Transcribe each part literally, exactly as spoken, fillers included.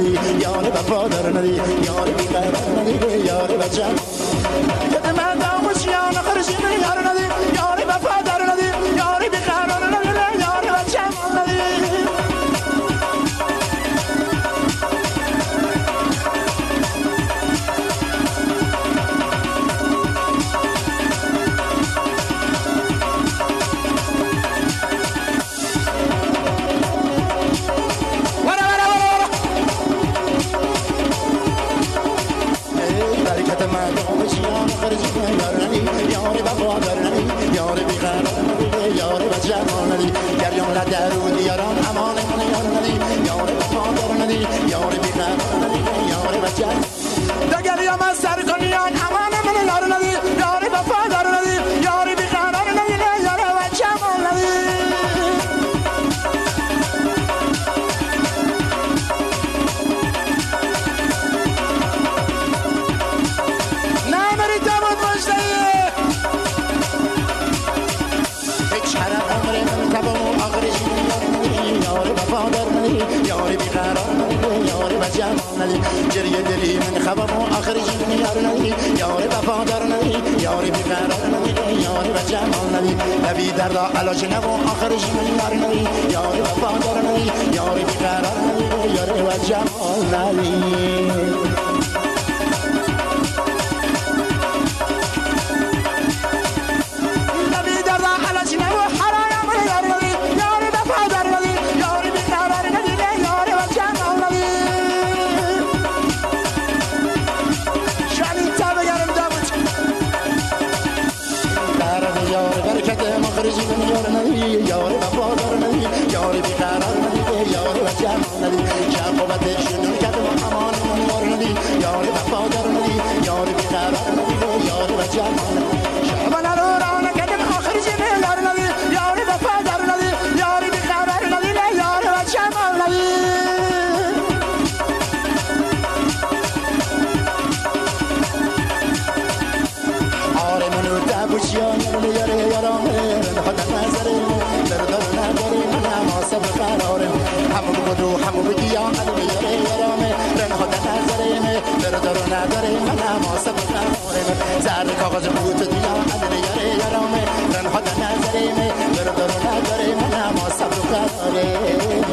ندی یار وفادار ندی یار بیقرار ندی یار بچم کده من داموشیان خرشی یار ندی یار وفادار ندی یار بیقرار ندی یار بچم ندی یار بیقرار ندی یار بچم ندی گریان لدرود یاران امان من یار ندی یار وفادار ندی یار بیقرار ندی یار بچم دگریم از سر کنیان امان من یار ندی یار وفادار ندی یار بیقرار ندی یار بچم ندی یاری بیقرار ندی یاری بچم ندی جریه دلی من خبم و آخری جون یار ندی یاری وفادار ندی یاری بیقرار ندی یاری بچم ندی نبی دردا علاج نبو آخری جون یار ندی یاری وفادار ندی یاری بیقرار ندی یاری بچم ندی یار ندی یار وفادار ندی یار بیقرار ندی یار بچم ندی شقاوت شنون کردم امان من یار ندی یار وفادار ندی یار بیقرار ندی یار بچم ندی شعبان رو راه نکردم آخر جنه یار ندی یار وفادار ندی یار بیقرار ندی یار بچم ندی آره منو دبوشیان یاره یارامه خدا نظریم دردار نداریم نما صبر قراریم همو بگو همو بگی یا قلب یاره یارامه رن خدا نظریم دردار نداریم نما صبر قراریم زر کاغذ بود دیا قلب یاره یارامه رن خدا نظریم دردار نداریم نما صبر قراریم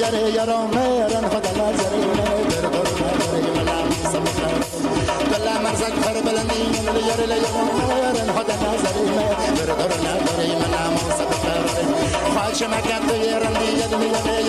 یاره یارامه رن خدا نظری در دور نداری منم سبکار دل مرزک پر بلندی یاره یارامه رن خدا نظری در دور نداری منم سبکار خواهش مکت یارندی یاره